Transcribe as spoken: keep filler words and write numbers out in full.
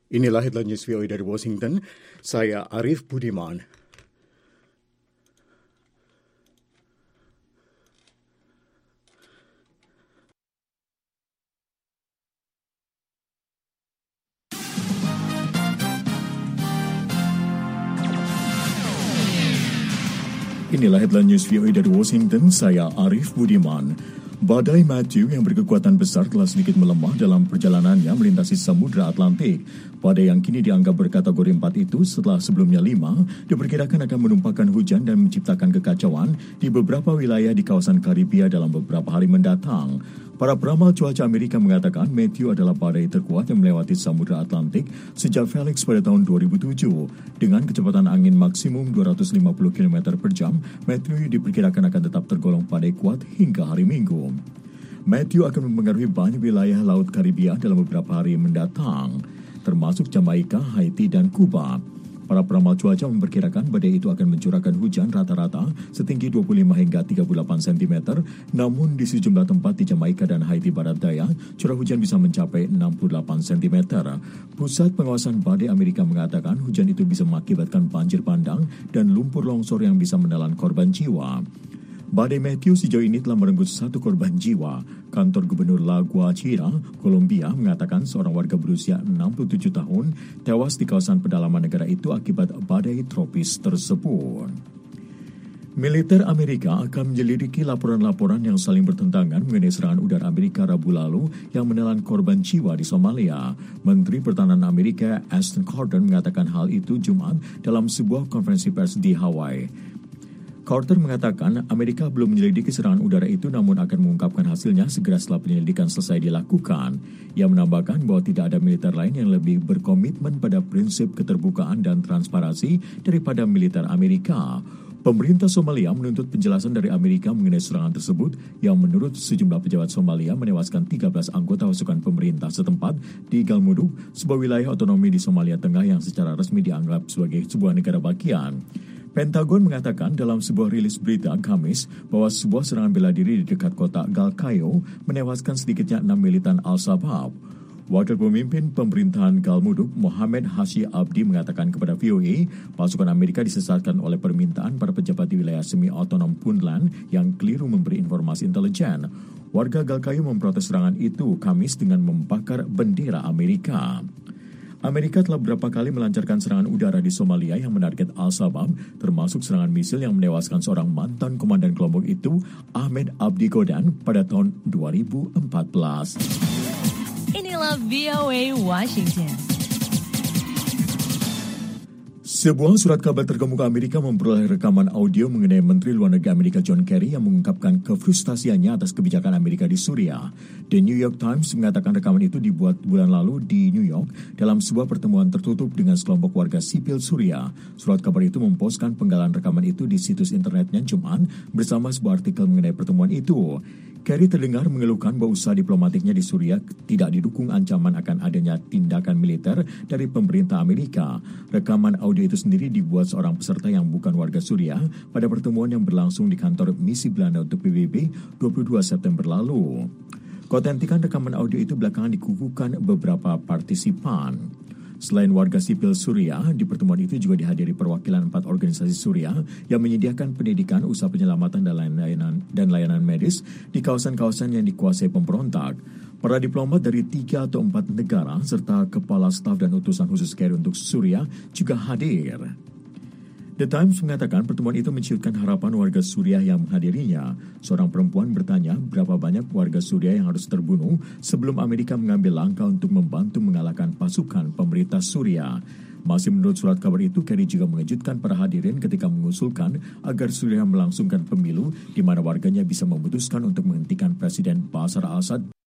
Inilah headline news V O A dari Washington. Saya Arif Budiman. Inilah headline news V O A dari Washington. Saya Arif Budiman. Badai Matthew yang berkekuatan besar telah sedikit melemah dalam perjalanannya melintasi Samudra Atlantik. Badai yang kini dianggap berkategori empat itu setelah sebelumnya lima, diperkirakan akan menumpahkan hujan dan menciptakan kekacauan di beberapa wilayah di kawasan Karibia dalam beberapa hari mendatang. Para peramal cuaca Amerika mengatakan Matthew adalah badai terkuat yang melewati Samudra Atlantik sejak Felix pada tahun dua ribu tujuh. Dengan kecepatan angin maksimum dua ratus lima puluh kilometer per jam, Matthew diperkirakan akan tetap tergolong badai kuat hingga hari Minggu. Matthew akan mempengaruhi banyak wilayah Laut Karibia dalam beberapa hari mendatang, termasuk Jamaika, Haiti, dan Kuba. Para peramal cuaca memperkirakan badai itu akan mencurahkan hujan rata-rata setinggi dua puluh lima hingga tiga puluh delapan sentimeter, namun di sejumlah tempat di Jamaika dan Haiti Barat Daya, curah hujan bisa mencapai enam puluh delapan sentimeter. Pusat Pengawasan Badai Amerika mengatakan hujan itu bisa mengakibatkan banjir bandang dan lumpur longsor yang bisa menelan korban jiwa. Badai Matthew sejauh ini telah merenggut satu korban jiwa. Kantor Gubernur La Guajira, Kolombia, mengatakan seorang warga berusia enam puluh tujuh tahun tewas di kawasan pedalaman negara itu akibat badai tropis tersebut. Militer Amerika akan menyelidiki laporan-laporan yang saling bertentangan mengenai serangan udara Amerika Rabu lalu yang menelan korban jiwa di Somalia. Menteri Pertahanan Amerika Ashton Carter mengatakan hal itu Jumat dalam sebuah konferensi pers di Hawaii. Carter mengatakan Amerika belum menyelidiki serangan udara itu namun akan mengungkapkan hasilnya segera setelah penyelidikan selesai dilakukan. Ia menambahkan bahwa tidak ada militer lain yang lebih berkomitmen pada prinsip keterbukaan dan transparansi daripada militer Amerika. Pemerintah Somalia menuntut penjelasan dari Amerika mengenai serangan tersebut yang menurut sejumlah pejabat Somalia menewaskan tiga belas anggota pasukan pemerintah setempat di Galmudug, sebuah wilayah otonomi di Somalia Tengah yang secara resmi dianggap sebagai sebuah negara bagian. Pentagon mengatakan dalam sebuah rilis berita Kamis bahwa sebuah serangan bela diri di dekat kota Galkayo menewaskan sedikitnya enam militan Al-Shabaab. Wakil pemimpin pemerintahan Galmudug, Mohamed Hashi Abdi, mengatakan kepada V O A, pasukan Amerika disesatkan oleh permintaan para pejabat di wilayah semi-otonom Puntland yang keliru memberi informasi intelijen. Warga Galkayo memprotes serangan itu Kamis dengan membakar bendera Amerika. Amerika telah beberapa kali melancarkan serangan udara di Somalia yang menarget Al-Shabaab, termasuk serangan misil yang menewaskan seorang mantan komandan kelompok itu, Ahmed Abdi Godan, pada tahun dua ribu empat belas. Inilah V O A Washington. Sebuah surat kabar terkemuka Amerika memperoleh rekaman audio mengenai Menteri Luar Negeri Amerika John Kerry yang mengungkapkan kefrustasiannya atas kebijakan Amerika di Suriah. The New York Times mengatakan rekaman itu dibuat bulan lalu di New York dalam sebuah pertemuan tertutup dengan sekelompok warga sipil Suriah. Surat kabar itu memposkan penggalan rekaman itu di situs internetnya Jumat bersama sebuah artikel mengenai pertemuan itu. Kerry terdengar mengeluhkan bahwa usaha diplomatiknya di Suriah tidak didukung ancaman akan adanya tindakan militer dari pemerintah Amerika. Rekaman audio itu sendiri dibuat seorang peserta yang bukan warga Suriah pada pertemuan yang berlangsung di kantor Misi Belanda untuk P B B dua puluh dua September lalu. Keotentikan rekaman audio itu belakangan dikukuhkan beberapa partisipan. Selain warga sipil Suriah, di pertemuan itu juga dihadiri perwakilan empat organisasi Suriah yang menyediakan pendidikan, usaha penyelamatan dan layanan, dan layanan medis di kawasan-kawasan yang dikuasai pemberontak. Para diplomat dari tiga atau empat negara serta kepala staf dan utusan khusus Kerry untuk Suriah juga hadir. The Times mengatakan pertemuan itu menciutkan harapan warga Suriah yang menghadirinya. Seorang perempuan bertanya berapa banyak warga Suriah yang harus terbunuh sebelum Amerika mengambil langkah untuk membantu mengalahkan pasukan pemerintah Suriah. Masih menurut surat kabar itu, Kerry juga mengejutkan para hadirin ketika mengusulkan agar Suriah melangsungkan pemilu di mana warganya bisa memutuskan untuk menghentikan Presiden Bashar al-Assad